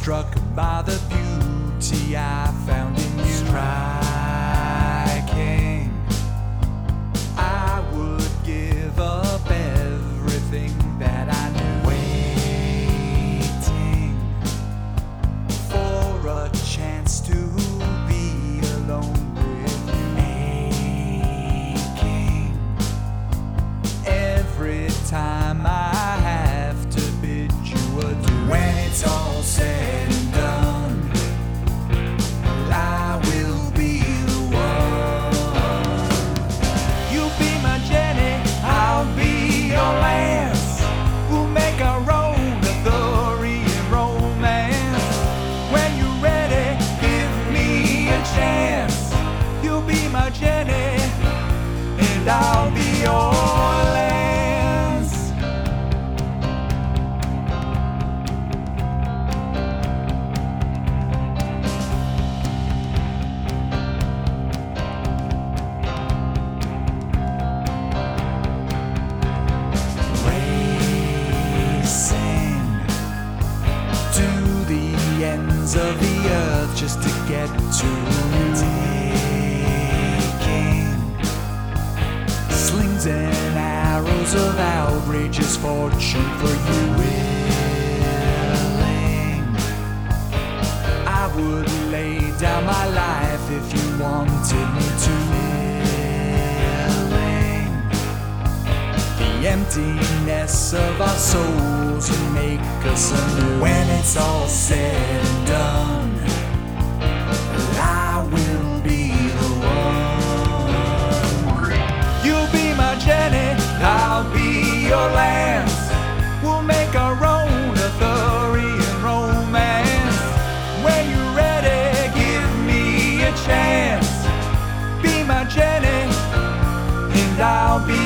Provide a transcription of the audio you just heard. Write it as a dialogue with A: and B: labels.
A: struck by the beauty I found in you. Striking, I would give up everything that I knew. Waiting for a chance to be alone with you. Aching every time I have to bid you adieu. When it's all said and done, I will be the one. You'll be my Jenny, I'll be your Lance. We'll make our own Arthurian romance. When you're ready, give me a chance. You'll be my Jenny, and I'll be your Lance. To the ends of the earth just to get to you. Taking slings and arrows of outrageous fortune for you. Willing, I would lay down my life if you wanted me to. The emptiness of our souls and make us anew. When it's all said and done, I will be the one. You'll be my Jenny, I'll be your Lance. We'll make our own Arthurian romance. When you're ready, give me a chance. Be my Jenny, and I'll be